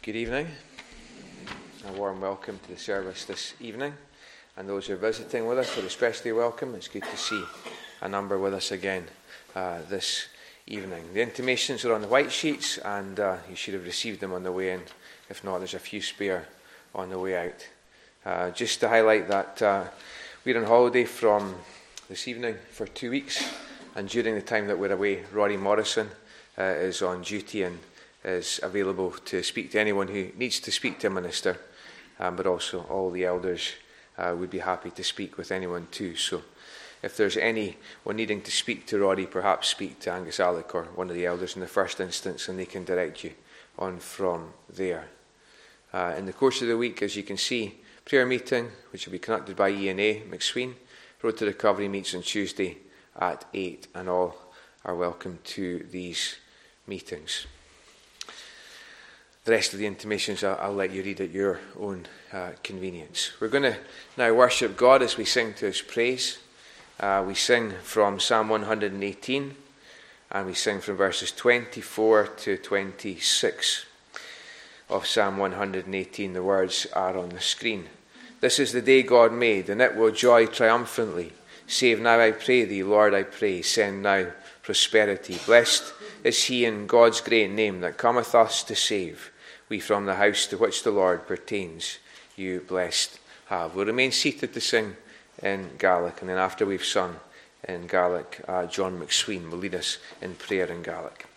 Good evening. A warm welcome to the service this evening, and those who are visiting with us are especially welcome. It's good to see a number with us again this evening. The intimations are on the white sheets, and you should have received them on the way in. If not, there's a few spare on the way out. Just to highlight that we're on holiday from this evening for 2 weeks, and during the time that we're away, Rory Morrison is on duty and is available to speak to anyone who needs to speak to a minister, but also all the elders would be happy to speak with anyone too. So if there's anyone needing to speak to Rory, perhaps speak to Angus Alec or one of the elders in the first instance, and they can direct you on from there. In the course of the week, as you can see, prayer meeting, which will be conducted by E&A McSween. Road to Recovery meets on Tuesday at 8, and all are welcome to these meetings. The rest of the intimations I'll let you read at your own convenience. We're going to now worship God as we sing to His praise. We sing from Psalm 118, and we sing from verses 24 to 26 of Psalm 118. The words are on the screen. This is the day God made, and it will joy triumphantly. Save now, I pray thee, Lord, I pray. Send now prosperity. Blessed is he in God's great name that cometh us to save. We from the house to which the Lord pertains, you blessed have. We'll remain seated to sing in Gaelic, and then after we've sung in Gaelic, John McSween will lead us in prayer in Gaelic.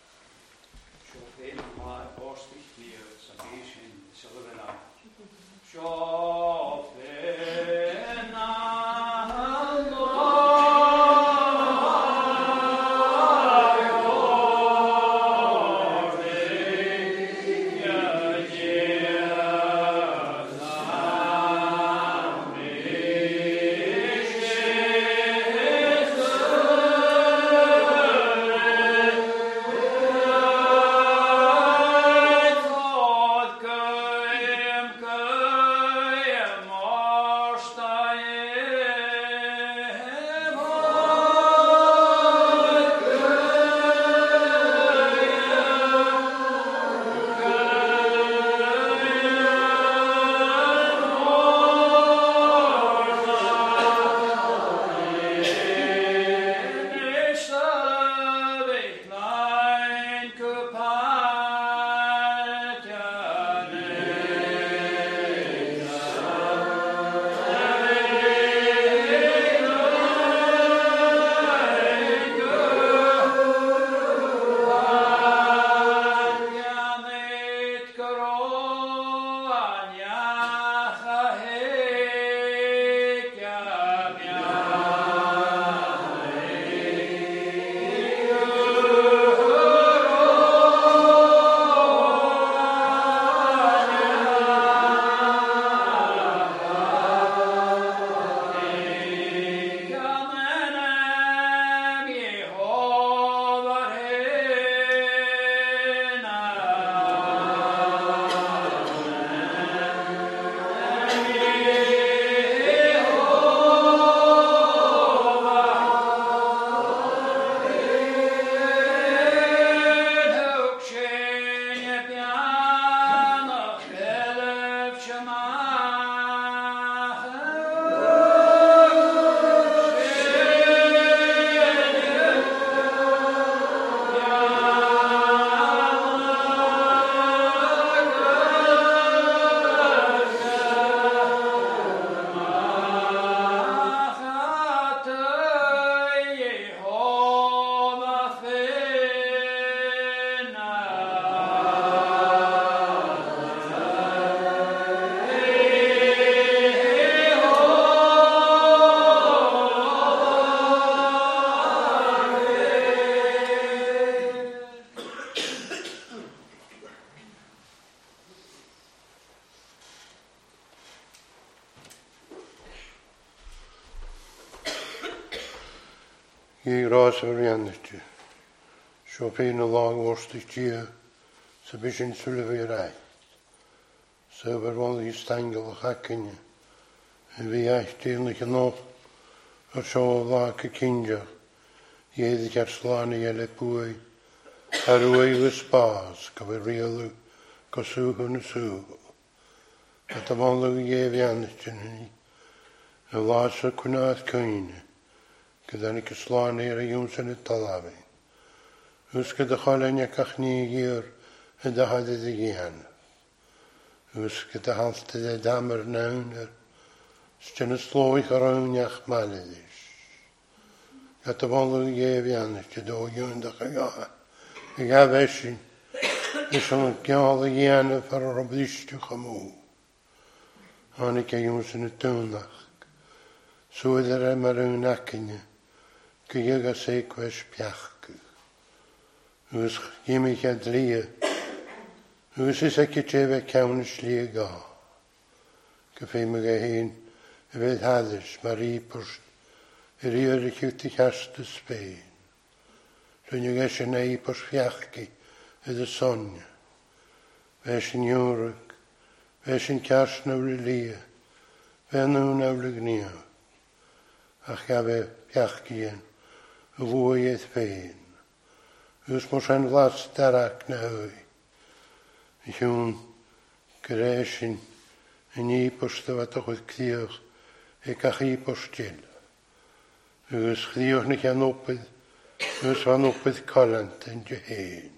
Orianity. Chopin along Worcestershire, submission Sullivan. Sober one these tangle hacking, and we actually enough or show like a kinja. Ye the Catslani Elepui, Arway with spars, Cavarielu, Gosúhun y sŵ. At y molwg I efiannistyn ni. Y las y cwnaeth cwyne. Gyda ni gyslán i'r yw'n y talafi. Ws gyda cholen ac ach ni gyr y dahadydd I gian. Ws gyda haltyd y damar nawn styn y slóich ar own ach malydys. At y molwg I efiannistyn o yw'n dach y gael. Y gafesyn. Ys o'n gael y gian y far o'r obdistwch am o. Hanig a yw'n y dwnach. Sŵd yr ymar yw'n acyn. Gyg a seicwes piachg. Ws gymig a dlia. Ws is ac I tref cawn sli ga. Gyffeimig a hyn y fydd haddys mar I post yr i'r I cwt I chast y Sbaen. Rwy'n yw eisiau na I post fiachgi ydy Sonia. Fe sy'n Iwrag. Fe sy'n cars nawr I lia. Fe nhw nawr I gnio. Ach gafe fiachgi yn. Y fwy eith fein. Ws mos yn flas darach na hwy. Yw'n gresyn yn I post o fat o'ch cdiwch e gach I postil. Ws cdiwch na gan opydd. Ws fan opydd colant yn dy hen.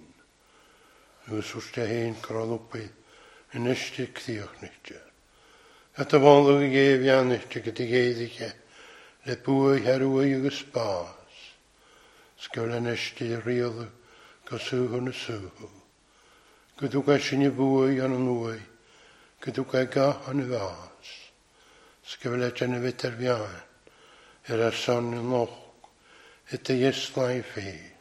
Ws dy hen grodd opydd yn ysdi cdiwch na dy. At y fondwg I gefian ysdi gyda geiddig e. Le bwy herwy ag ysbas. Sgwyl yn ysdi riodd goswhwn y sŵhw. Gydwg a sy'n I bwy an yn wy. Gydwg a ga an y fas. Sgwyl et yn y fyter fian. Ar son yn loch. Et y ieslai ffein.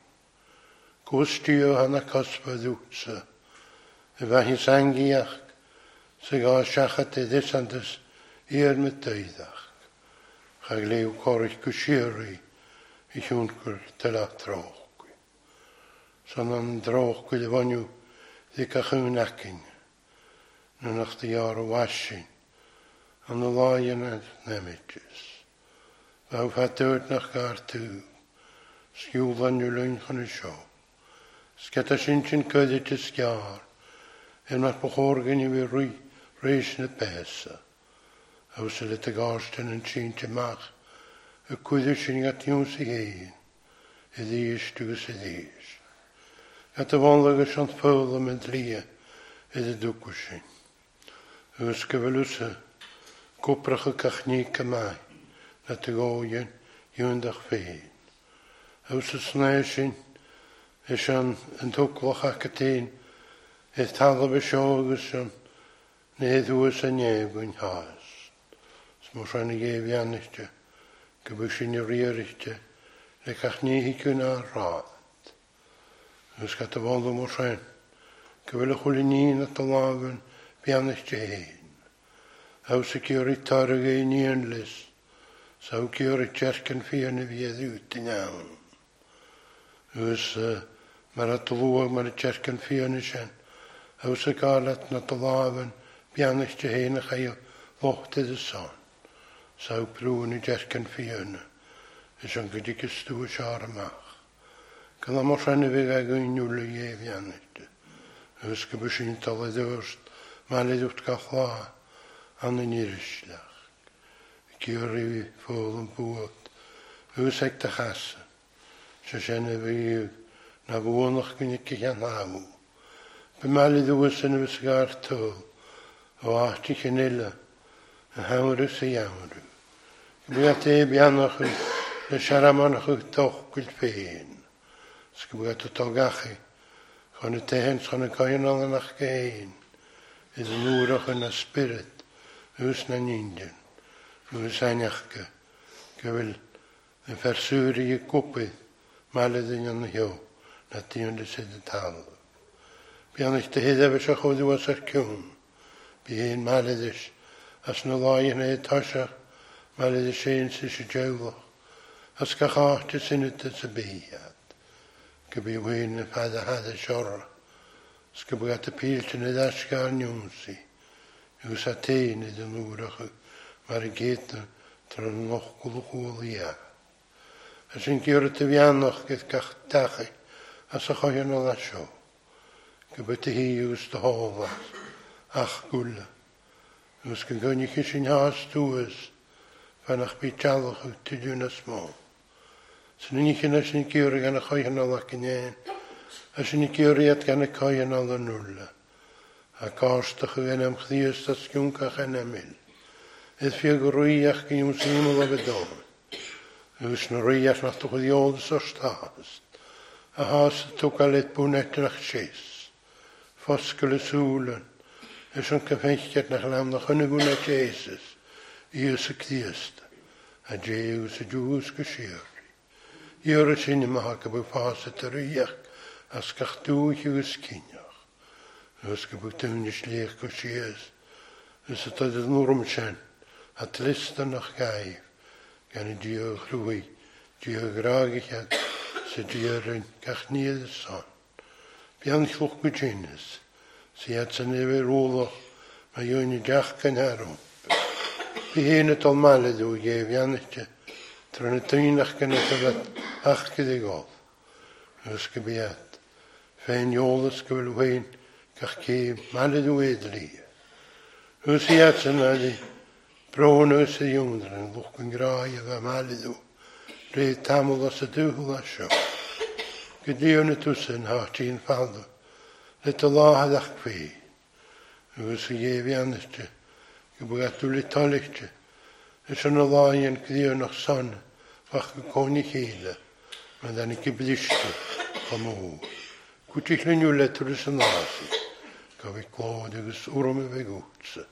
Gwstio han a cosfa ddwtsa. Y fahi sangiach. Sy'n gael siachat e ddysandys i'r mydeidach. Chag lew corych gwsiori I hwnnw'r dyla droch. Son am droch gwyd y foniw ddicach yn acyn. Nyn ach di ar o wasyn. An y laien a nemidys. Fawr ffadwyd nach gar tŵ. Sgiwlan yw lwyn chan y sio. Sgeta sy'n cydyd y sgiar. Mae'r bwchorgyn I fi reis yn y besa. Aws y lyta garsten yn sy'n tymach. Y cwydw sy'n gat yw'n sy'n hyn. Y ddys dwys y ddys. Gat y fonlag y sy'n ffwl am y dlia. Y ddwgw sy'n. Ys gyfylwys y gwprach y cachni cymau. Na ty goion yw'n dach ffein. Aws y snau sy'n. Y sy'n yn tŵglach ac y tîn. Y talab y siog y sy'n. Neu ddwys y nefwyn has. Smwys rhan I gefian ysdi. Gybwys sy'n I rir ysdi. Le cach ni hi gwna rad. Ys gat y fond o mwys rhan. Gyfyl y chwli ni'n at y lafyn bian ysdi hyn. Aws y gyr I targ ei ni'n lys. Saw gyr I jercan fian I fi ddwt I nawn. Ys mae'r at y lwag mae'r jercan fian I sian. Aws y galat na dy lafyn bian ysdi hyn a chai lochtyd y son. Saw brwn I jercan fian. Ys yn gyda gystw y siar ymach. Gyda mor rhan I fi gael gwyn yw'n I efian ysdi. Ys gybwys sy'n talad ywrst. Malyd wrth gael chla. An yn irislach. Gyr I fi ffôl yn bwyd. Ys ag da chasa. Sy'n y fi na fwynach gwyn I gyhan haw. By malyd ywys yn y fysgar tŵl. O ati chynila. Y hawrys y iawrw. Gybwy at bianach y siaramanach y doch gwyl ffein. Sgybwy at y togachu. Chon y tehens chon y coen al yn ach gein. Yd y nŵrach yn y spirit. Ys na nindyn. Ys anachga. Gywyl y ferswri I gwbydd. Malyd yn yn hiw. Na diwn y sydd y tal. Bianach dy hydda fes a chwydw as ar cwn. Bi hyn malyd ys. As na lai yn ei tasach. Malyd ys ein sy'n sy'n jawlach. As gach acht y synud y byhiad. Gybi wyn y ffad a had y siorra. As gybi at y pilt yn y ddasgar niwnsi. Yw's a tein yd yn wrach mar y gydna tron noch gwlwch wyl ia. As yn gyr y tyfiannach gyda gach dachu as a choion o ddasio. Gybyty hi yw's dy hoflas, ach gwlla. Yw's gyngynnych i sy'n has dwys, fan ach byd jalwch yw tydiwn ysmol. Sy'n unig yn ysyn i gyr gan y choion ol ac yn ein, ysyn i gyriad gan y coion ol yn nwlla. A gostach yw yn amchdius tas giwncach yn emil. Edd fiag o rwyach gyn yw'n syml o fydol. Yw's na rwyach nach toch wedi oldus o'r stas. A has y tog aled bwnet yn ach sies. Fosgol y sŵlen, ys yn cyfeillgad nach lam nach hynny gwna Jesus, i ys y cdiasta, a Jews y Jews gysiori. I'r sy'n yma hag yw ffas y tyriach, as gach dwych yw ys cynioch. Ys gybyw dyfnys leich gysies, ys y dod yn wrm sen, a tlistan ach gaif, gan y diolch rwy, diolch gragichad, sy'n diolch gach niad y son. Bian llwch gwydynus, sy'n sy'n efo'r ôloch, mae yw'n i diach gan harw. Bi hyn y dol maled yw gef ian eich, trwy'n y dynach gan y tyfod ach gyda gof. Ys gybiad, fe'n iolus gyfel wein, gach gef maled yw edli. Ys i at sy'n adi, bron ys y ywndr yn lwch yn grai a fa maled yw, rhaid tamol os y dywhl a sio. Gydion y tŵsyn hach i'n ffaldo, le dy lahad ach fi. Ys y gefi anestio, gybwg atwl i tolictio, ys yn y laien gydion o'ch son, fach y coni chile, mae dan i gybdysgu o mw. Gwtich yn yw letr ys yn lasi, gaf i glod ygys wrwm y fe gwtsa.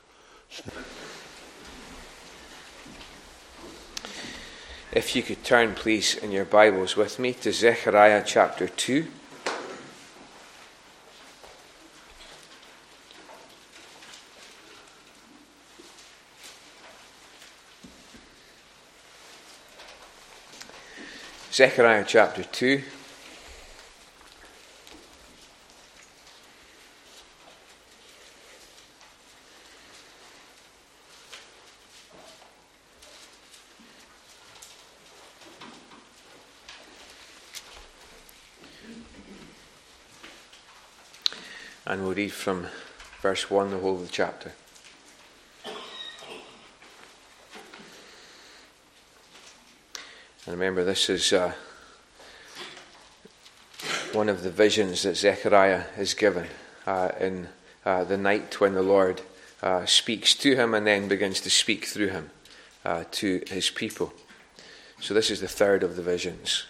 If you could turn, please, in your Bibles with me to Zechariah chapter 2. Zechariah chapter 2. And we'll read from verse 1, the whole of the chapter. And remember, this is one of the visions that Zechariah is given in the night when the Lord speaks to him and then begins to speak through him to his people. So this is the third of the visions.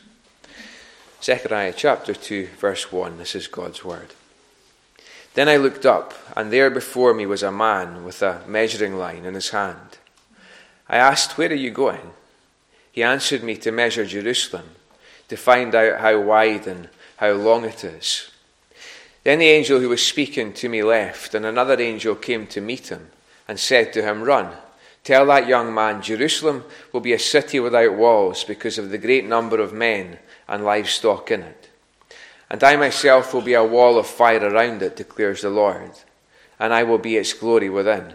Zechariah chapter 2, verse 1, this is God's word. Then I looked up, and there before me was a man with a measuring line in his hand. I asked, "Where are you going?" He answered me, "To measure Jerusalem, to find out how wide and how long it is." Then the angel who was speaking to me left, and another angel came to meet him and said to him, "Run, tell that young man, Jerusalem will be a city without walls because of the great number of men and livestock in it. And I myself will be a wall of fire around it, declares the Lord, and I will be its glory within.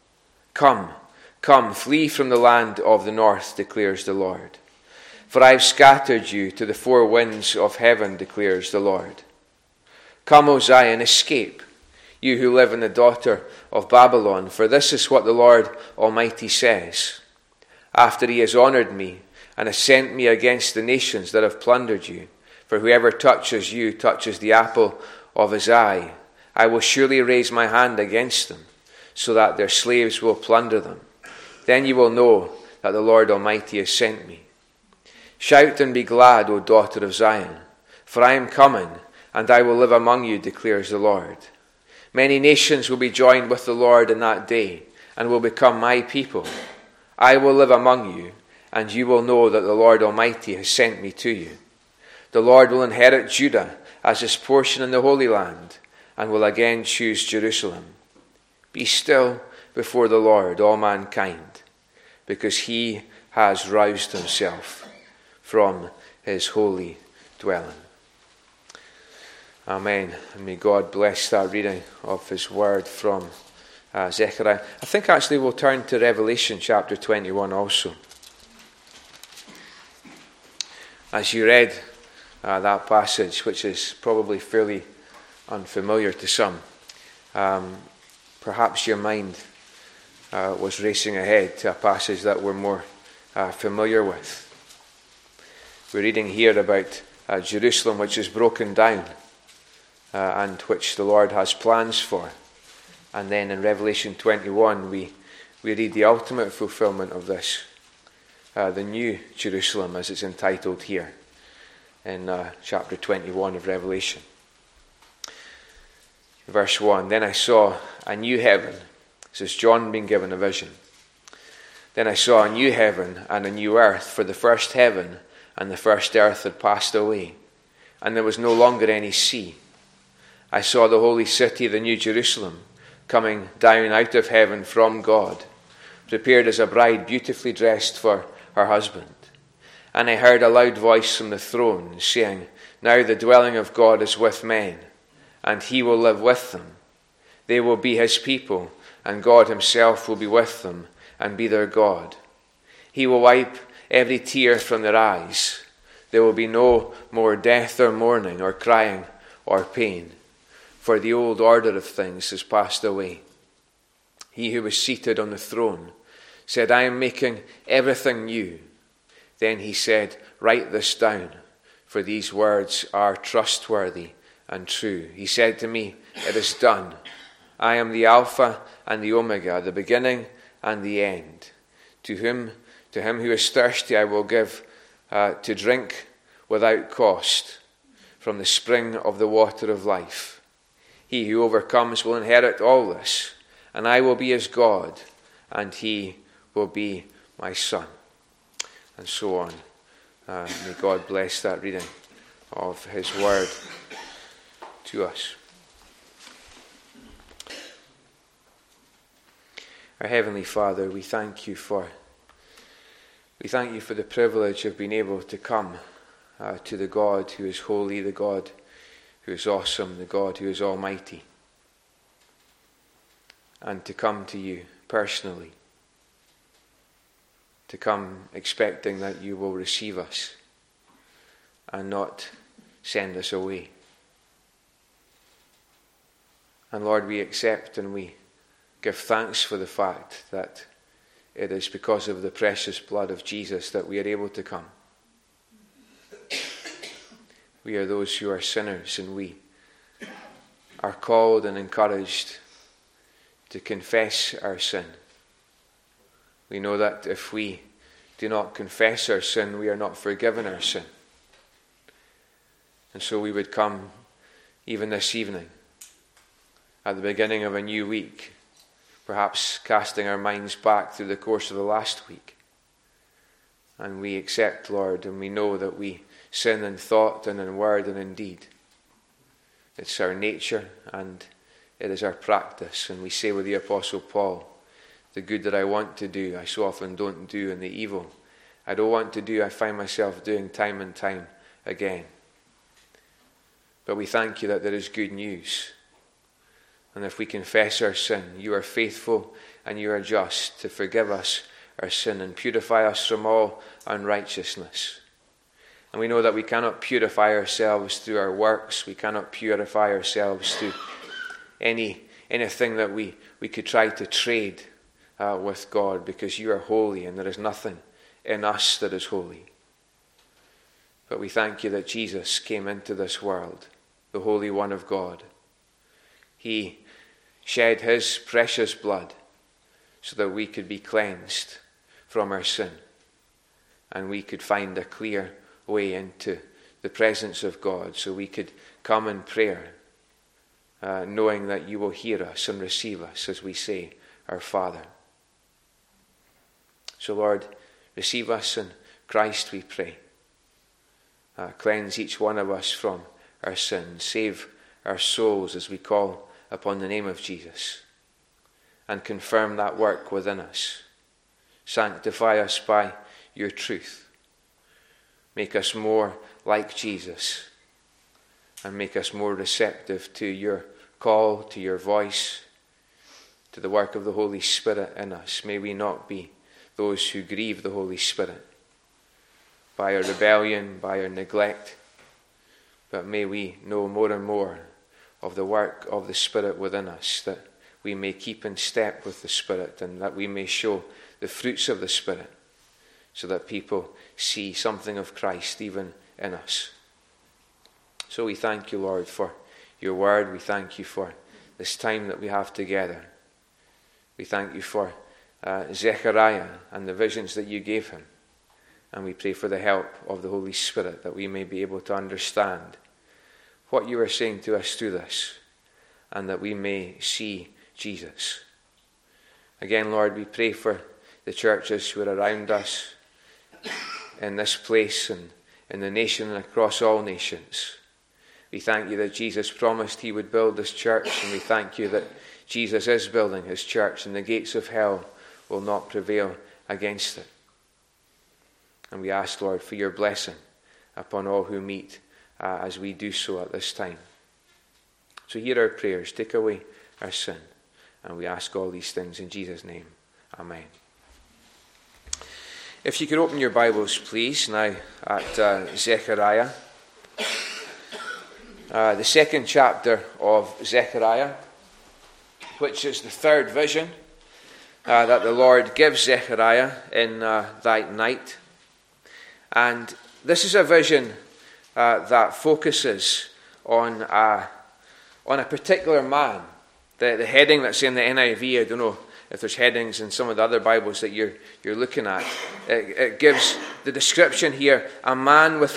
Come, come, flee from the land of the north, declares the Lord. For I have scattered you to the four winds of heaven, declares the Lord. Come, O Zion, escape, you who live in the daughter of Babylon, for this is what the Lord Almighty says. After he has honored me and has sent me against the nations that have plundered you, for whoever touches you touches the apple of his eye. I will surely raise my hand against them, so that their slaves will plunder them. Then you will know that the Lord Almighty has sent me. Shout and be glad, O daughter of Zion, for I am coming, and I will live among you, declares the Lord. Many nations will be joined with the Lord in that day, and will become my people. I will live among you, and you will know that the Lord Almighty has sent me to you. The Lord will inherit Judah as his portion in the Holy Land, and will again choose Jerusalem. Be still before the Lord, all mankind, because he has roused himself from his holy dwelling. Amen. And may God bless that reading of his word from Zechariah. I think actually we'll turn to Revelation chapter 21 also. As you read that passage, which is probably fairly unfamiliar to some. Perhaps your mind was racing ahead to a passage that we're more familiar with. We're reading here about Jerusalem, which is broken down and which the Lord has plans for. And then in Revelation 21, we read the ultimate fulfillment of this, the New Jerusalem, as it's entitled here in chapter 21 of Revelation. Verse 1, then I saw a new heaven. This is John being given a vision. Then I saw a new heaven and a new earth, for the first heaven and the first earth had passed away, and there was no longer any sea. I saw the holy city, the New Jerusalem, coming down out of heaven from God, prepared as a bride beautifully dressed for her husband. And I heard a loud voice from the throne, saying, now the dwelling of God is with men, and he will live with them. They will be his people, and God himself will be with them, and be their God. He will wipe every tear from their eyes. There will be no more death or mourning or crying or pain, for the old order of things has passed away. He who was seated on the throne said, I am making everything new. Then he said, write this down, for these words are trustworthy and true. He said to me, it is done. I am the Alpha and the Omega, the beginning and the end. To him who is thirsty I will give to drink without cost from the spring of the water of life. He who overcomes will inherit all this, and I will be his God, and he will be my son. And so on. May God bless that reading of his word to us. Our Heavenly Father, we thank you for the privilege of being able to come to the God who is holy, the God who is awesome, the God who is almighty, and to come to you personally, to come expecting that you will receive us and not send us away. And Lord, we accept and we give thanks for the fact that it is because of the precious blood of Jesus that we are able to come. We are those who are sinners, and we are called and encouraged to confess our sin. We know that if we do not confess our sin, we are not forgiven our sin. And so we would come even this evening, at the beginning of a new week, perhaps casting our minds back through the course of the last week. And we accept, Lord, and we know that we sin in thought and in word and in deed. It's our nature and it is our practice. And we say with the Apostle Paul, the good that I want to do, I so often don't do, and the evil I don't want to do, I find myself doing time and time again. But we thank you that there is good news. And if we confess our sin, you are faithful and you are just to forgive us our sin and purify us from all unrighteousness. And we know that we cannot purify ourselves through our works. We cannot purify ourselves through anything that we could try to trade with God, because you are holy and there is nothing in us that is holy. But we thank you that Jesus came into this world, the Holy One of God. He shed his precious blood so that we could be cleansed from our sin and we could find a clear way into the presence of God, so we could come in prayer knowing that you will hear us and receive us as we say, our Father. So Lord, receive us in Christ, we pray. Cleanse each one of us from our sins. Save our souls as we call upon the name of Jesus, and confirm that work within us. Sanctify us by your truth. Make us more like Jesus, and make us more receptive to your call, to your voice, to the work of the Holy Spirit in us. May we not be those who grieve the Holy Spirit by our rebellion, by our neglect, but may we know more and more of the work of the Spirit within us, that we may keep in step with the Spirit and that we may show the fruits of the Spirit so that people see something of Christ even in us. So we thank you, Lord, for your word. We thank you for this time that we have together. We thank you for Zechariah and the visions that you gave him. And we pray for the help of the Holy Spirit that we may be able to understand what you are saying to us through this, and that we may see Jesus. Again, Lord, we pray for the churches who are around us in this place and in the nation and across all nations. We thank you that Jesus promised he would build this church, and we thank you that Jesus is building his church, and the gates of hell will not prevail against it. And we ask, Lord, for your blessing upon all who meet as we do so at this time. So hear our prayers, take away our sin, and we ask all these things in Jesus' name. Amen. If you could open your Bibles, please, now at Zechariah. The second chapter of Zechariah, which is the third vision that the Lord gives Zechariah in that night. And this is a vision that focuses on a particular man. The heading that's in the NIV, I don't know if there's headings in some of the other Bibles that you're looking at. It gives the description here, a man with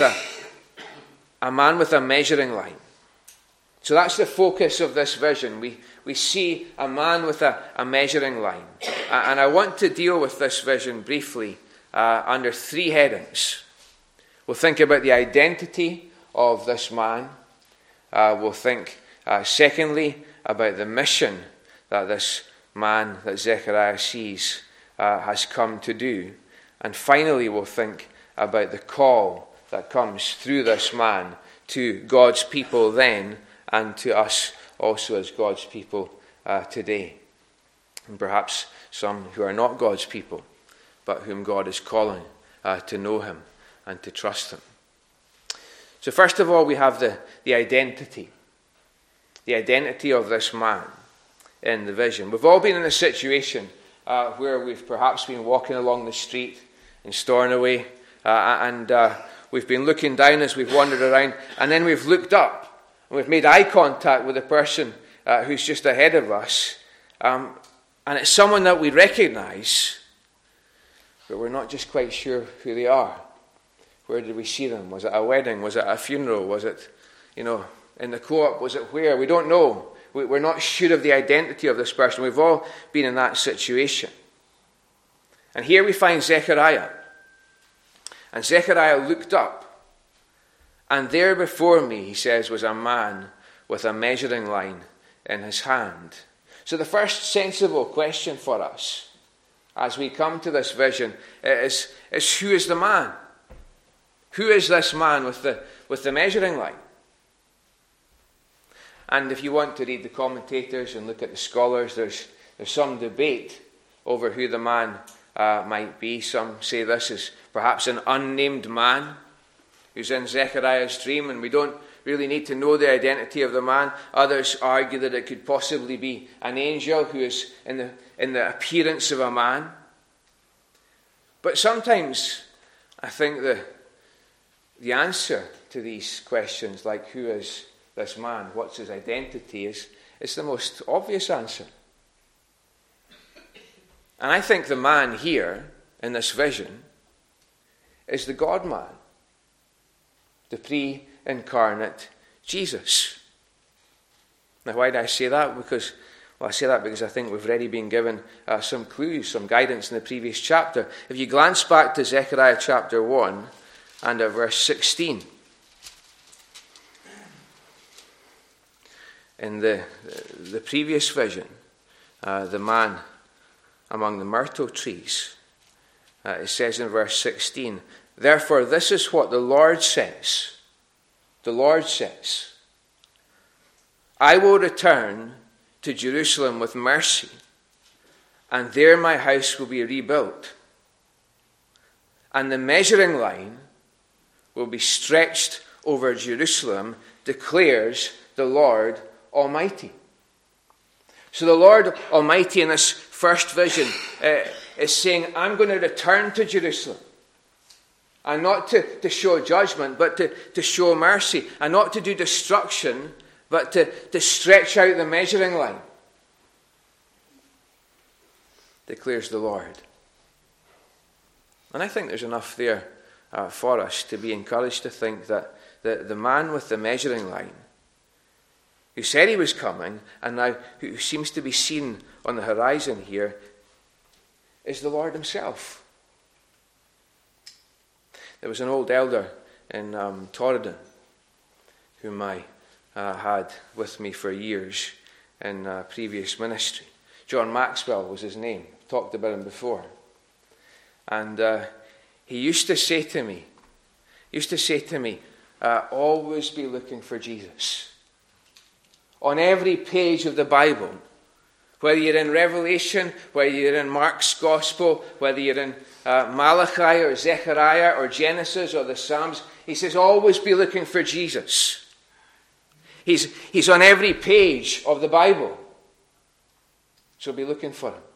a measuring line. So that's the focus of this vision. We see a man with a measuring line. And I want to deal with this vision briefly under three headings. We'll think about the identity of this man. We'll think, secondly, about the mission that this man that Zechariah sees has come to do. And finally, we'll think about the call that comes through this man to God's people then and to us also as God's people today. And perhaps some who are not God's people, but whom God is calling to know him and to trust him. So first of all, we have the identity. The identity of this man in the vision. We've all been in a situation where we've perhaps been walking along the street in Stornoway and we've been looking down as we've wandered around, and then we've looked up and we've made eye contact with the person who's just ahead of us, and it's someone that we recognise, but we're not just quite sure who they are. Where did we see them? Was it a wedding? Was it a funeral? Was it, in the co-op? Was it where? We don't know. We're not sure of the identity of this person. We've all been in that situation. And here we find Zechariah. And Zechariah looked up. And there before me, he says, was a man with a measuring line in his hand. So the first sensible question for us as we come to this vision is who is the man? Who is this man with the measuring line? And if you want to read the commentators and look at the scholars, there's some debate over who the man might be. Some say this is perhaps an unnamed man who's in Zechariah's dream, and we don't really need to know the identity of the man. Others argue that it could possibly be an angel who is in the appearance of a man. But sometimes I think the answer to these questions, like who is this man, what's his identity, is the most obvious answer. And I think the man here in this vision is the God-man, the pre-incarnate Jesus. Now, why do I say that? I say that because I think we've already been given some clues, some guidance in the previous chapter. If you glance back to Zechariah chapter 1 and at verse 16, in the previous vision, the man among the myrtle trees, it says in verse 16, "Therefore this is what the Lord says. The Lord says, I will return to Jerusalem with mercy, and there my house will be rebuilt. And the measuring line will be stretched over Jerusalem, declares the Lord Almighty. So the Lord Almighty in this first vision is saying, I'm going to return to Jerusalem. And not to show judgment, but to show mercy. And not to do destruction, but to stretch out the measuring line. Declares the Lord. And I think there's enough there for us to be encouraged to think that the man with the measuring line, who said he was coming, and now who seems to be seen on the horizon here, is the Lord himself. There was an old elder in Torridon whom I had with me for years in previous ministry. John Maxwell was his name. I've talked about him before. And he used to say to me, always be looking for Jesus. On every page of the Bible, whether you're in Revelation, whether you're in Mark's Gospel, whether you're in Malachi or Zechariah or Genesis or the Psalms, he says always be looking for Jesus. He's on every page of the Bible. So be looking for him.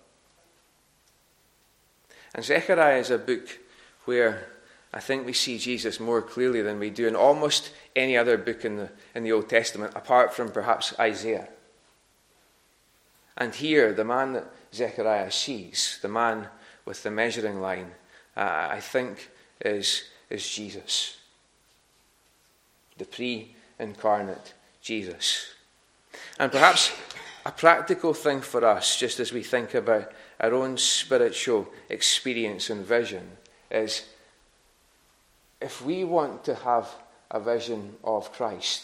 And Zechariah is a book where I think we see Jesus more clearly than we do in almost any other book in the Old Testament, apart from perhaps Isaiah. And here, the man that Zechariah sees, the man with the measuring line, I think is Jesus. The pre-incarnate Jesus. And perhaps a practical thing for us, just as we think about our own spiritual experience and vision, is if we want to have a vision of Christ,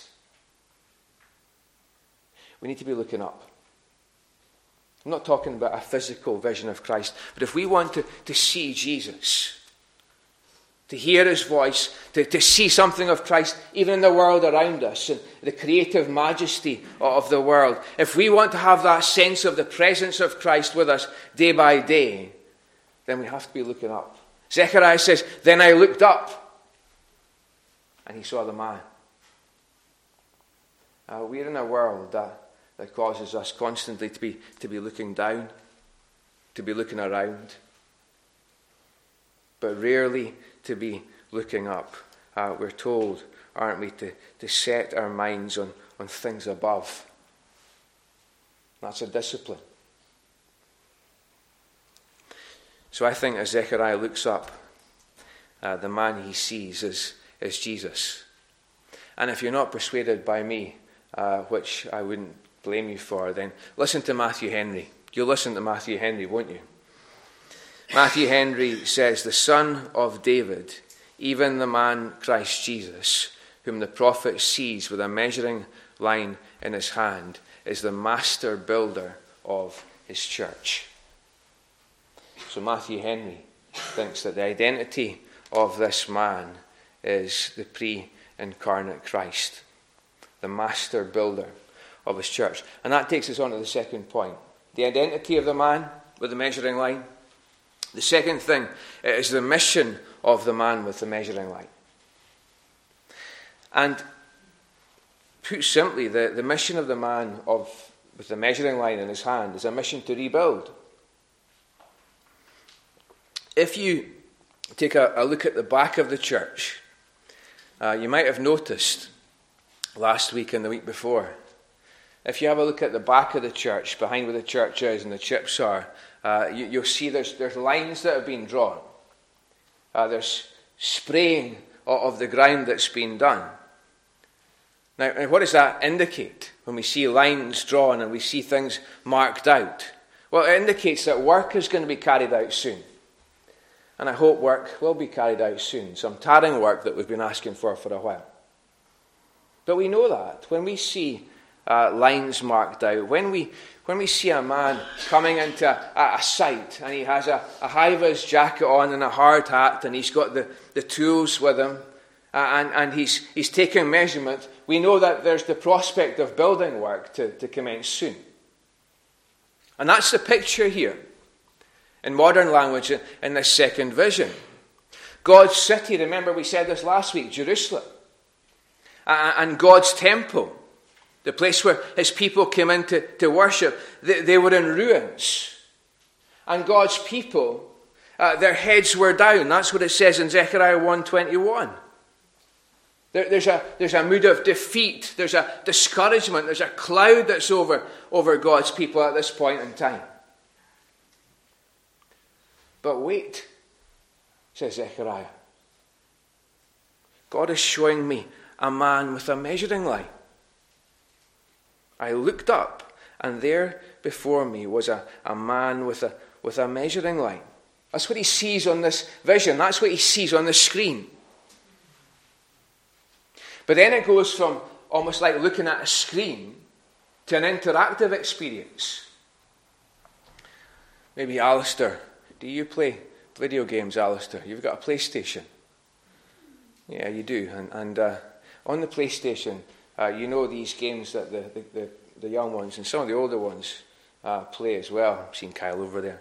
we need to be looking up. I'm not talking about a physical vision of Christ, but if we want to see Jesus, to hear his voice, to see something of Christ, even in the world around us, and the creative majesty of the world, if we want to have that sense of the presence of Christ with us day by day, then we have to be looking up. Zechariah says, then I looked up, and he saw the man. We're in a world that causes us constantly to be looking down, to be looking around, but rarely to be looking up. We're told, aren't we, to set our minds on things above. That's a discipline. So I think as Zechariah looks up, the man he sees is Jesus. And if you're not persuaded by me, which I wouldn't blame you for, then listen to Matthew Henry. You'll listen to Matthew Henry, won't you? Matthew Henry says, the Son of David, even the man Christ Jesus, whom the prophet sees with a measuring line in his hand, is the master builder of his church. So Matthew Henry thinks that the identity of this man is the pre-incarnate Christ, the master builder of his church. And that takes us on to the second point. The identity of the man with the measuring line. The second thing is the mission of the man with the measuring line. And put simply, the mission of the man with the measuring line in his hand is a mission to rebuild. If you take a look at the back of the church, you might have noticed last week and the week before, if you have a look at the back of the church, behind where the church is and the chips are, you'll see there's lines that have been drawn. There's spraying of the ground that's been done. Now, what does that indicate when we see lines drawn and we see things marked out? Well, it indicates that work is going to be carried out soon. And I hope work will be carried out soon. Some tarring work that we've been asking for a while. But we know that when we see lines marked out, when we see a man coming into a site and he has a high-vis jacket on and a hard hat and he's got the tools with him and he's taking measurement, we know that there's the prospect of building work to commence soon. And that's the picture here. In modern language, in this second vision. God's city, remember we said this last week, Jerusalem. And God's temple the place where his people came in to worship, they were in ruins. And God's people, their heads were down. That's what it says in Zechariah 1:21. There's a mood of defeat. There's a discouragement. There's a cloud that's over God's people at this point in time. But wait, says Zechariah. God is showing me a man with a measuring line. I looked up, and there before me was a man with a measuring line. That's what he sees on this vision. That's what he sees on the screen. But then it goes from almost like looking at a screen to an interactive experience. Maybe Alistair, do you play video games, Alistair? You've got a PlayStation. Yeah, you do. And on the PlayStation, you know these games that the young ones and some of the older ones play as well. I've seen Kyle over there.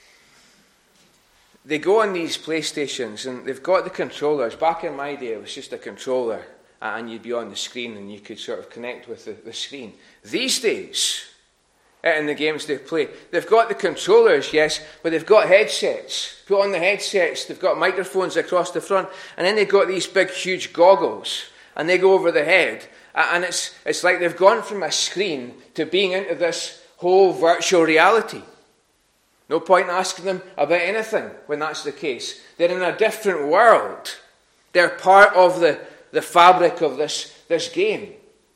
They go on these PlayStations and they've got the controllers. Back in my day, it was just a controller and you'd be on the screen and you could sort of connect with the screen. These days, in the games they play, they've got the controllers, yes, but they've got headsets. Put on the headsets, they've got microphones across the front, and then they've got these big, huge goggles, and they go over the head. And it's like they've gone from a screen to being into this whole virtual reality. No point in asking them about anything when that's the case. They're in a different world. They're part of the fabric of this game.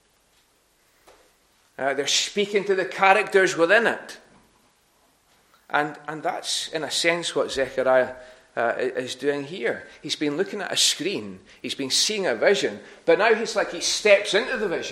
They're speaking to the characters within it. And that's, in a sense, what Zechariah is doing here. He's been looking at a screen. He's been seeing a vision. But now he's like he steps into the vision.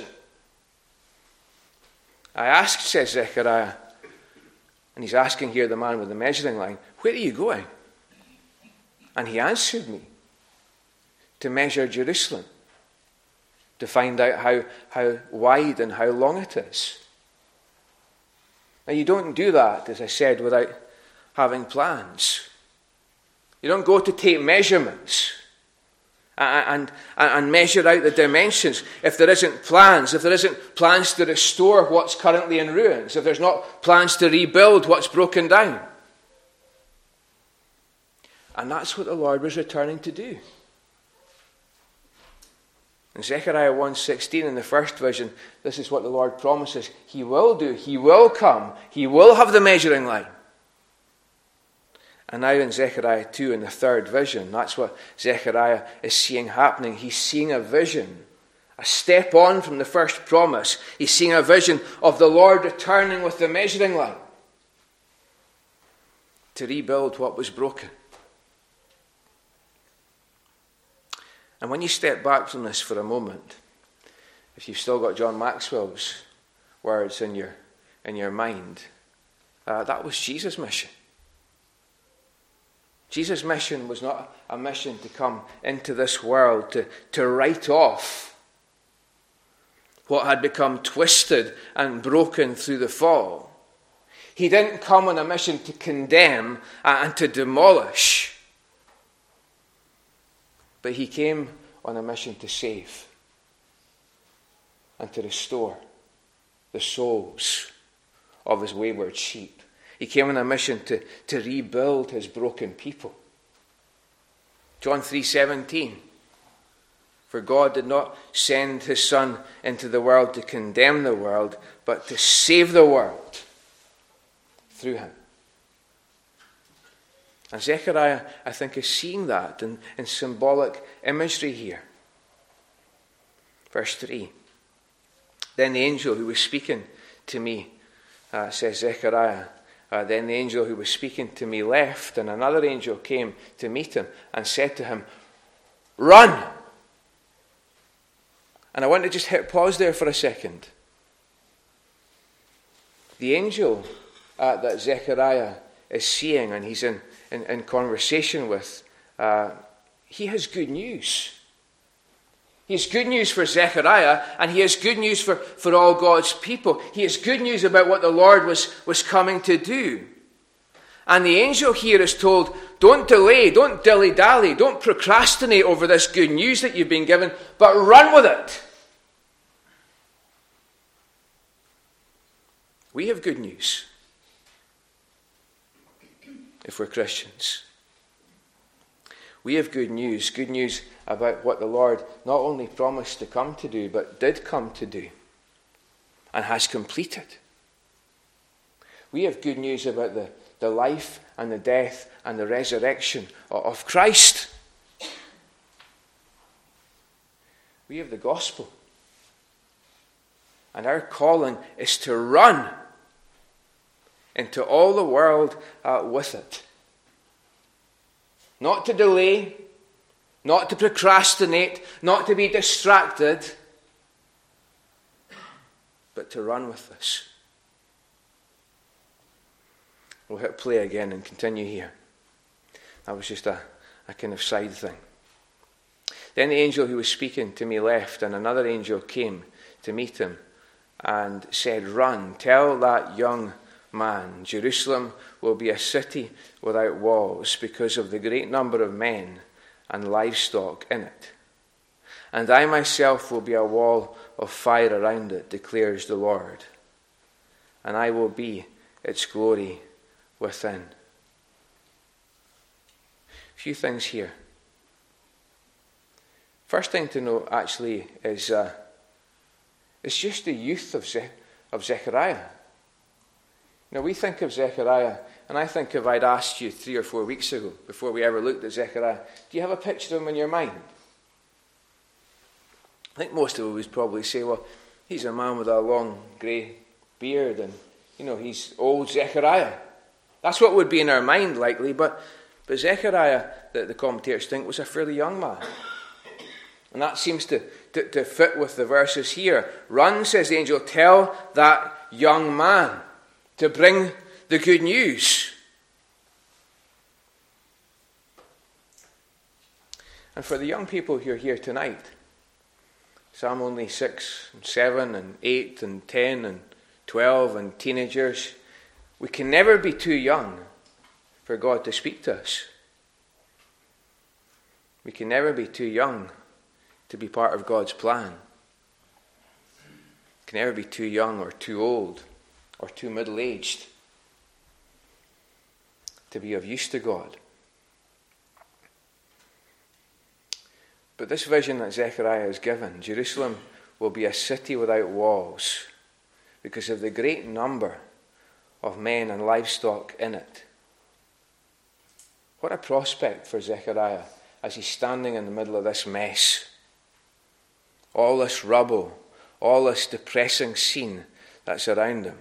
I asked, says Zechariah, and he's asking here the man with the measuring line, where are you going? And he answered me, to measure Jerusalem, to find out how wide and how long it is. Now you don't do that, as I said, without having plans. You don't go to take measurements and measure out the dimensions if there isn't plans, if there isn't plans to restore what's currently in ruins, if there's not plans to rebuild what's broken down. And that's what the Lord was returning to do. In Zechariah 1:16, in the first vision, this is what the Lord promises He will do. He will come. He will have the measuring line. And now in Zechariah 2, in the third vision, that's what Zechariah is seeing happening. He's seeing a vision, a step on from the first promise. He's seeing a vision of the Lord returning with the measuring line to rebuild what was broken. And when you step back from this for a moment, if you've still got John Maxwell's words in your mind, that was Jesus' mission. Jesus' mission was not a mission to come into this world to write off what had become twisted and broken through the fall. He didn't come on a mission to condemn and to demolish. But he came on a mission to save and to restore the souls of his wayward sheep. He came on a mission to rebuild his broken people. John 3:17. For God did not send his Son into the world to condemn the world, but to save the world through him. And Zechariah, I think, is seeing that in symbolic imagery here. Verse 3. Then the angel who was speaking to me, says Zechariah, then the angel who was speaking to me left, and another angel came to meet him and said to him, run! And I want to just hit pause there for a second. The angel that Zechariah is seeing, and he's in conversation with, he has good news. He has good news for Zechariah, and he has good news for all God's people. He has good news about what the Lord was coming to do. And the angel here is told, don't delay, don't dilly-dally, don't procrastinate over this good news that you've been given, but run with it. We have good news if we're Christians. We have good news about what the Lord not only promised to come to do, but did come to do and has completed. We have good news about the life and the death and the resurrection of Christ. We have the gospel. And our calling is to run into all the world with it. Not to delay, not to procrastinate, not to be distracted, but to run with this. We'll hit play again and continue here. That was just a kind of side thing. Then the angel who was speaking to me left, and another angel came to meet him and said, "Run, tell that young man, Jerusalem will be a city without walls because of the great number of men and livestock in it. And I myself will be a wall of fire around it, declares the Lord. And I will be its glory within." A few things here. First thing to note actually is it's just the youth of Zechariah. Now we think of Zechariah, and I think if I'd asked you 3 or 4 weeks ago, before we ever looked at Zechariah, do you have a picture of him in your mind? I think most of us would probably say, well, he's a man with a long grey beard, and he's old Zechariah. That's what would be in our mind likely, but Zechariah, the commentators think, was a fairly young man. And that seems to fit with the verses here. "Run," says the angel, "tell that young man to bring the good news." And for the young people who are here tonight, some only 6 and 7 and 8 and 10 and 12 and teenagers, we can never be too young for God to speak to us. We can never be too young to be part of God's plan. Can never be too young or too old or too middle-aged to be of use to God. But this vision that Zechariah is given, Jerusalem will be a city without walls because of the great number of men and livestock in it. What a prospect for Zechariah as he's standing in the middle of this mess. All this rubble, all this depressing scene that's around him.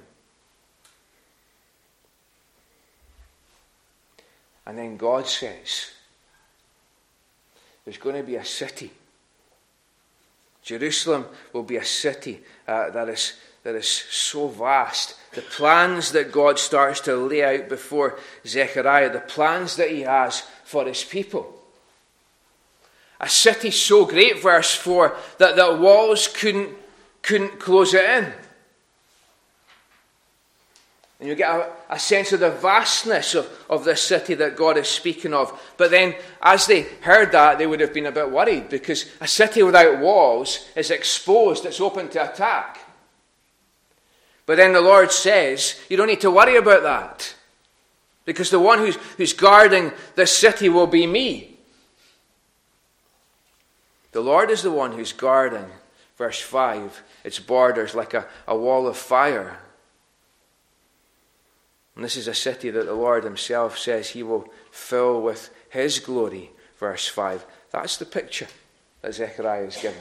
And then God says, there's going to be a city. Jerusalem will be a city that is so vast. The plans that God starts to lay out before Zechariah, the plans that he has for his people. A city so great, verse 4, that walls couldn't close it in. And you get a sense of the vastness of this city that God is speaking of. But then, as they heard that, they would have been a bit worried, because a city without walls is exposed, it's open to attack. But then the Lord says, you don't need to worry about that, because the one who's guarding this city will be me. The Lord is the one who's guarding, verse 5, its borders like a wall of fire. And this is a city that the Lord himself says he will fill with his glory, verse 5. That's the picture that Zechariah is given.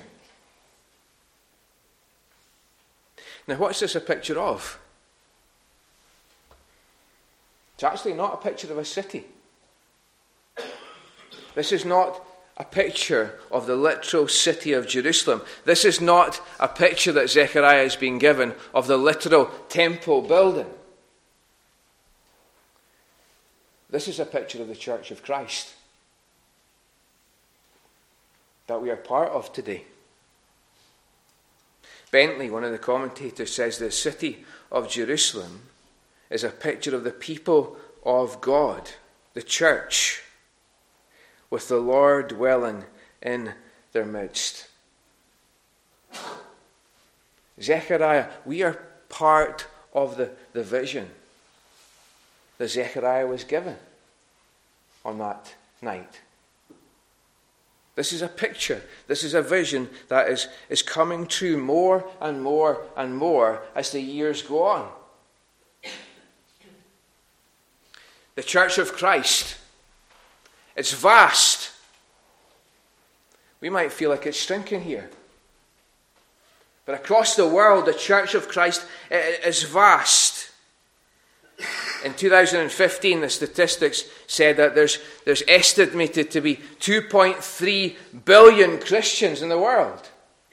Now, what's this a picture of? It's actually not a picture of a city. This is not a picture of the literal city of Jerusalem. This is not a picture that Zechariah has been given of the literal temple building. This is a picture of the Church of Christ that we are part of today. Bentley, one of the commentators, says the city of Jerusalem is a picture of the people of God, the church, with the Lord dwelling in their midst. Zechariah, we are part of the vision that Zechariah was given on that night. This is a picture. This is a vision that is coming true more and more and more as the years go on. The Church of Christ, it's vast. We might feel like it's shrinking here. But across the world, the Church of Christ is vast. In 2015, the statistics said that there's estimated to be 2.3 billion Christians in the world.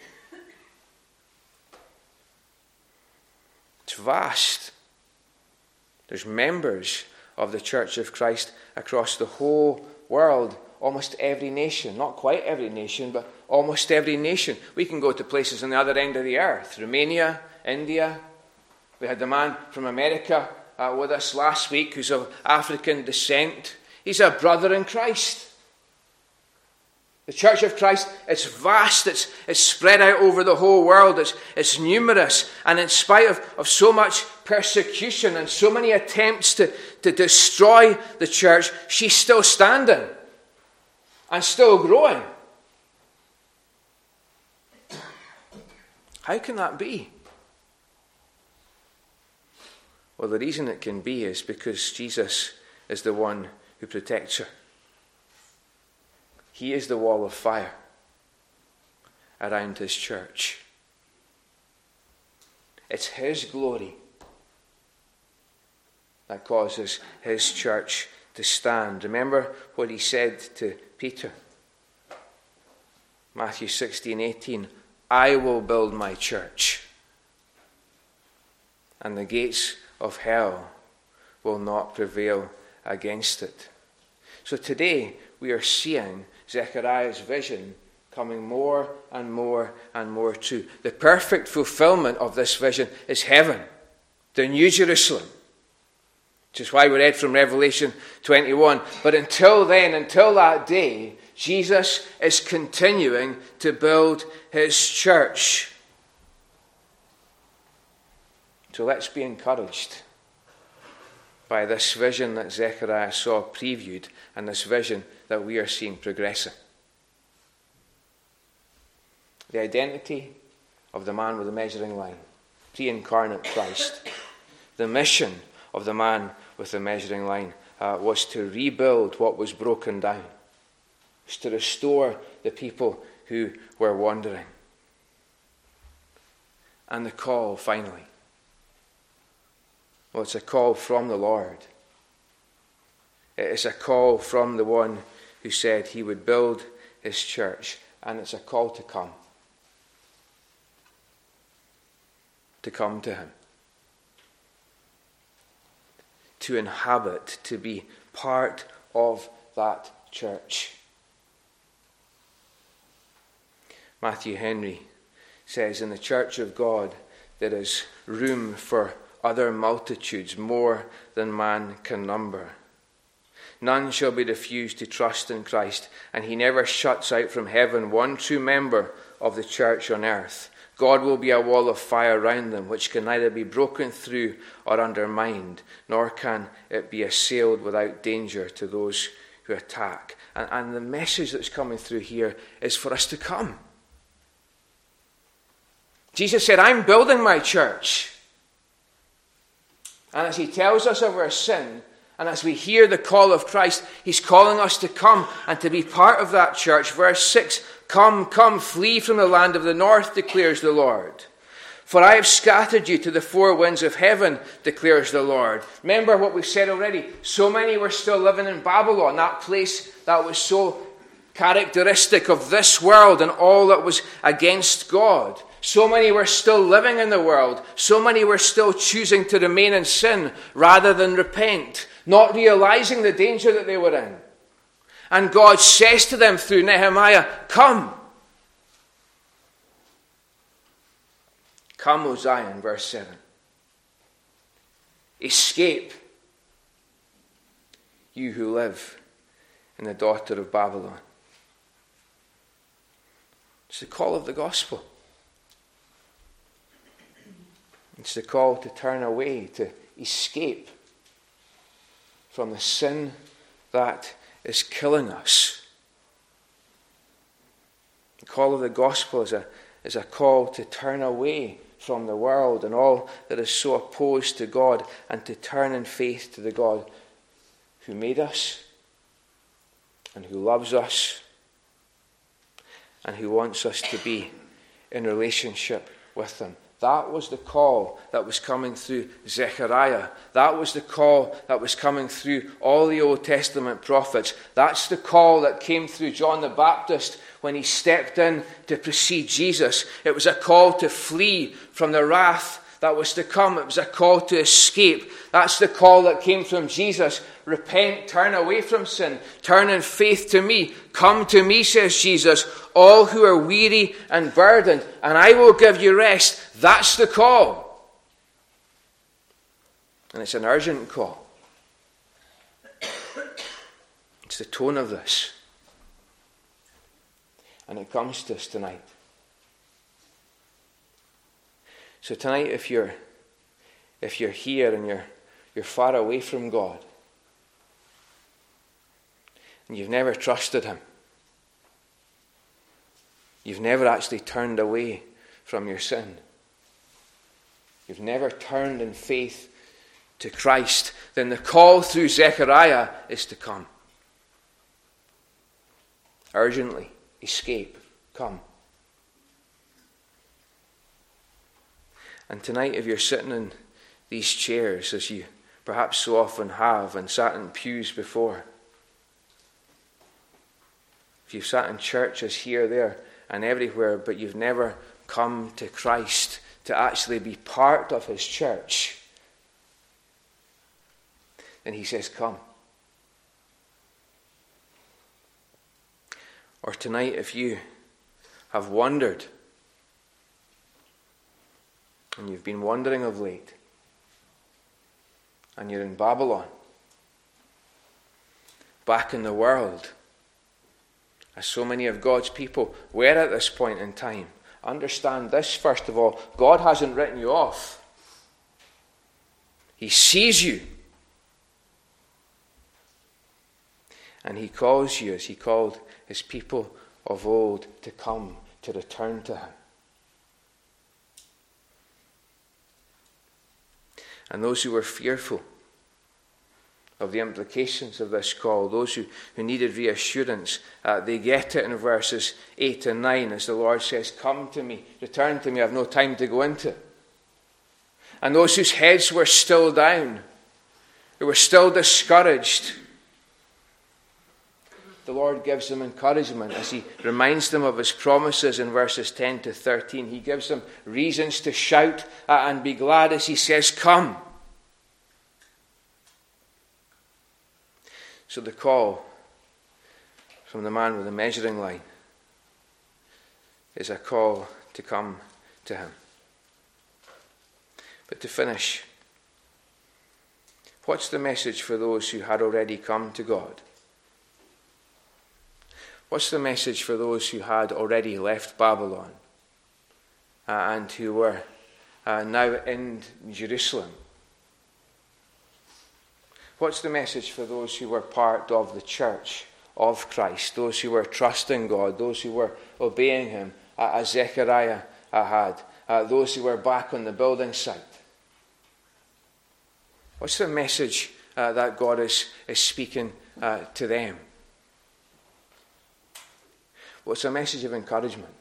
It's vast. There's members of the Church of Christ across the whole world, almost every nation. Not quite every nation, but almost every nation. We can go to places on the other end of the earth. Romania, India. We had the man from America with us last week who's of African descent. He's a brother in Christ. The Church of Christ, it's vast, it's spread out over the whole world, it's numerous, and in spite of so much persecution and so many attempts to destroy the church, she's still standing and still growing. How can that be? Well, the reason it can be is because Jesus is the one who protects her. He is the wall of fire around his church. It's his glory that causes his church to stand. Remember what he said to Peter. Matthew 16:18, I will build my church, and the gates of hell will not prevail against it. So today we are seeing Zechariah's vision coming more and more and more true. The perfect fulfillment of this vision is heaven, the New Jerusalem, which is why we read from Revelation 21. But until then, until that day, Jesus is continuing to build his church. So let's be encouraged by this vision that Zechariah saw previewed and this vision that we are seeing progressing. The identity of the man with the measuring line, pre-incarnate Christ. The mission of the man with the measuring line was to rebuild what was broken down. Was to restore the people who were wandering. And the call, finally. Well, it's a call from the Lord. It is a call from the one who said he would build his church. And it's a call to come. To come to him. To inhabit, to be part of that church. Matthew Henry says, in the church of God, there is room for other multitudes, more than man can number. None shall be refused to trust in Christ, and he never shuts out from heaven one true member of the church on earth. God will be a wall of fire round them, which can neither be broken through or undermined, nor can it be assailed without danger to those who attack. And the message that's coming through here is for us to come. Jesus said, I'm building my church. And as he tells us of our sin, and as we hear the call of Christ, he's calling us to come and to be part of that church. Verse 6, come, come, flee from the land of the north, declares the Lord. For I have scattered you to the four winds of heaven, declares the Lord. Remember what we've said already. So many were still living in Babylon, that place that was so characteristic of this world and all that was against God. So many were still living in the world. So many were still choosing to remain in sin rather than repent, not realizing the danger that they were in. And God says to them through Nehemiah, come. Come, O Zion, verse 7. Escape, you who live in the daughter of Babylon. It's the call of the gospel. It's the call to turn away, to escape from the sin that is killing us. The call of the gospel is a call to turn away from the world and all that is so opposed to God, and to turn in faith to the God who made us and who loves us and who wants us to be in relationship with him. That was the call that was coming through Zechariah. That was the call that was coming through all the Old Testament prophets. That's the call that came through John the Baptist when he stepped in to precede Jesus. It was a call to flee from the wrath that was to come. It was a call to escape. That's the call that came from Jesus. Repent, turn away from sin, turn in faith to me. Come to me, says Jesus, all who are weary and burdened, and I will give you rest. That's the call. And it's an urgent call. It's the tone of this. And it comes to us tonight. So tonight, if you're here and you're far away from God, and you've never trusted him, you've never actually turned away from your sin, you've never turned in faith to Christ, then the call through Zechariah is to come. Urgently, escape, come. And tonight, if you're sitting in these chairs, as you perhaps so often have, and sat in pews before, if you've sat in churches here, there, and everywhere, but you've never come to Christ to actually be part of his church, then he says, come. Or tonight, if you have wandered, and you've been wandering of late, and you're in Babylon, back in the world, as so many of God's people were at this point in time, understand this, first of all: God hasn't written you off. He sees you. And he calls you, as he called his people of old, to come, to return to him. And those who were fearful of the implications of this call, those who needed reassurance, they get it in verses 8 and 9, as the Lord says, come to me, return to me, I have no time to go into. And those whose heads were still down, who were still discouraged, the Lord gives them encouragement as he reminds them of his promises in verses 10 to 13. He gives them reasons to shout and be glad as he says, come. So the call from the man with the measuring line is a call to come to him. But to finish, what's the message for those who had already come to God? What's the message for those who had already left Babylon and who were now in Jerusalem? What's the message for those who were part of the church of Christ, those who were trusting God, those who were obeying him, as Zechariah had, those who were back on the building site? What's the message that God is speaking to them? Well, it's a message of encouragement.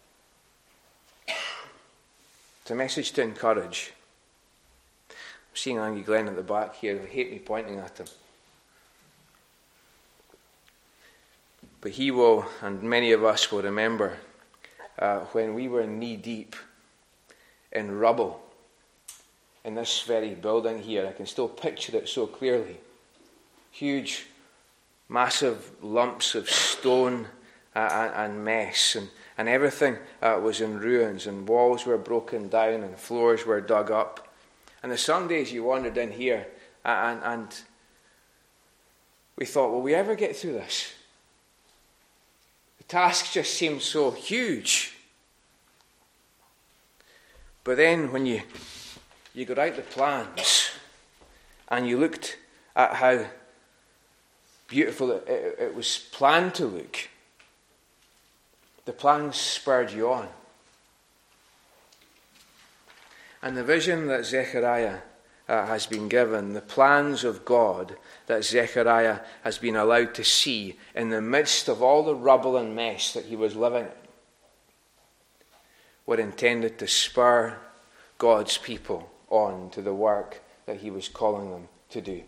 It's a message to encourage. I'm seeing Angie Glenn at the back here. He'll hate me pointing at him. But he will, and many of us will remember, when we were knee-deep in rubble in this very building here. I can still picture it so clearly. Huge, massive lumps of stone and mess, and everything was in ruins, and walls were broken down, and floors were dug up. And the Sundays you wandered in here, and we thought, will we ever get through this? The task just seemed so huge. But then when you you got out the plans and you looked at how beautiful it was planned to look, the plans spurred you on. And the vision that Zechariah has been given, the plans of God that Zechariah has been allowed to see in the midst of all the rubble and mess that he was living in, were intended to spur God's people on to the work that he was calling them to do.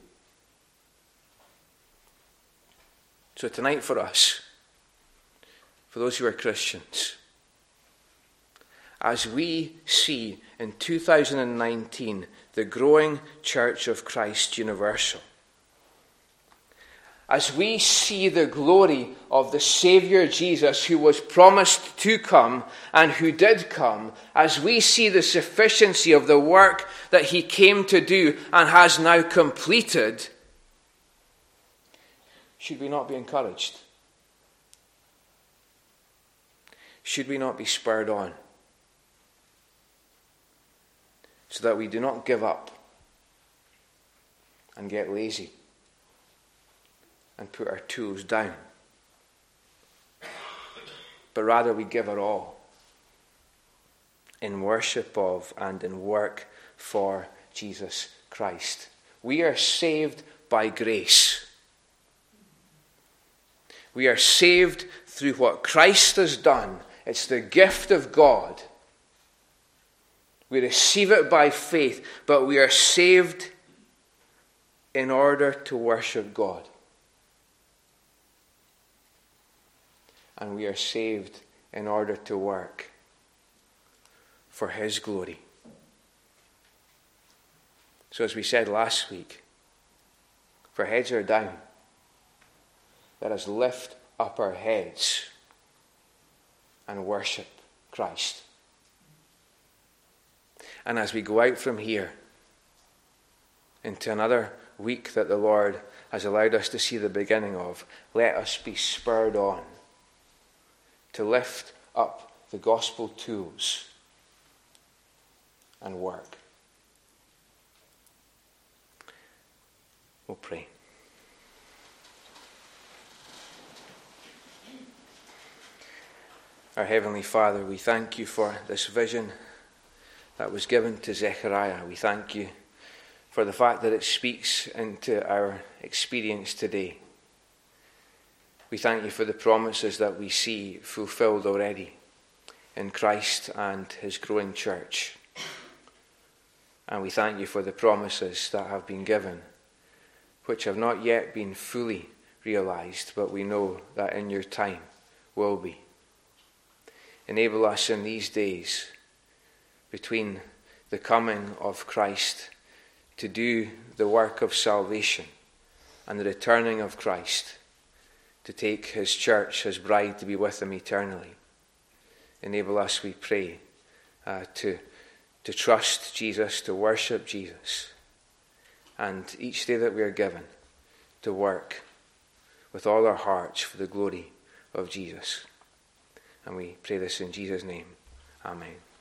So tonight for us, for those who are Christians, as we see in 2019 the growing Church of Christ Universal, as we see the glory of the Saviour Jesus who was promised to come and who did come, as we see the sufficiency of the work that he came to do and has now completed, should we not be encouraged? Should we not be spurred on? So that we do not give up and get lazy and put our tools down, but rather we give our all in worship of and in work for Jesus Christ. We are saved by grace. We are saved through what Christ has done. It's the gift of God. We receive it by faith, but we are saved in order to worship God. And we are saved in order to work for his glory. So as we said last week, if our heads are down, let us lift up our heads and worship Christ. And as we go out from here into another week that the Lord has allowed us to see the beginning of, let us be spurred on to lift up the gospel tools and work. We'll pray. Our Heavenly Father, we thank you for this vision that was given to Zechariah. We thank you for the fact that it speaks into our experience today. We thank you for the promises that we see fulfilled already in Christ and his growing church. And we thank you for the promises that have been given, which have not yet been fully realized, but we know that in your time will be. Enable us in these days, between the coming of Christ to do the work of salvation and the returning of Christ to take his church, his bride, to be with him eternally. Enable us, we pray, to trust Jesus, to worship Jesus, and each day that we are given to work with all our hearts for the glory of Jesus. And we pray this in Jesus' name. Amen.